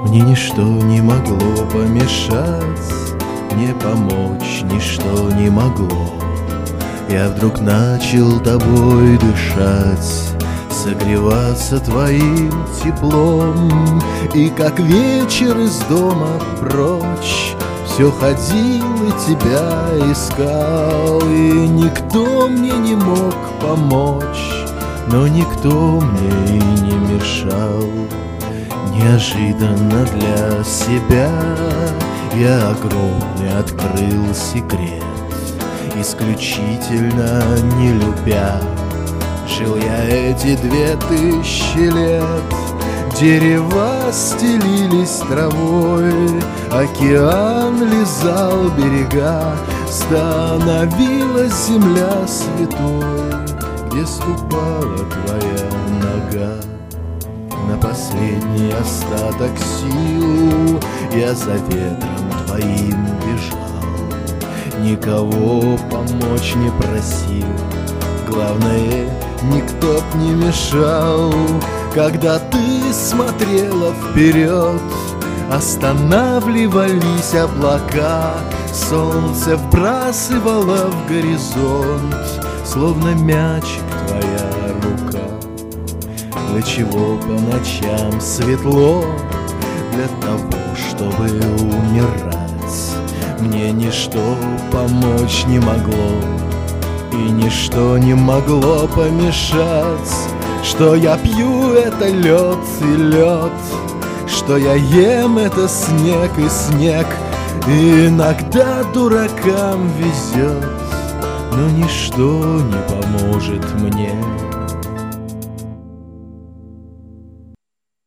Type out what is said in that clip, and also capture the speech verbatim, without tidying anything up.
Мне ничто не могло помешать, мне помочь ничто не могло. Я вдруг начал тобой дышать, согреваться твоим теплом. И как вечер из дома прочь все ходил и тебя искал. И никто мне не мог помочь, но никто мне и не мешал. Неожиданно для себя я огромный открыл секрет. Исключительно не любя жил я эти две тысячи лет. Дерева стелились травой, океан лизал берега. Становилась земля святой, где ступала твоя нога. На последний остаток сил я за ветром твоим бежал. Никого помочь не просил, главное, никто б не мешал. Когда ты смотрела вперед, останавливались облака. Солнце вбрасывало в горизонт, словно мячик твоя рука. Для чего по ночам светло? Для того, чтобы умирать. Мне ничто помочь не могло, и ничто не могло помешать. Что я пью — это лед и лед, что я ем — это снег и снег. И иногда дуракам везет, но ничто не поможет мне.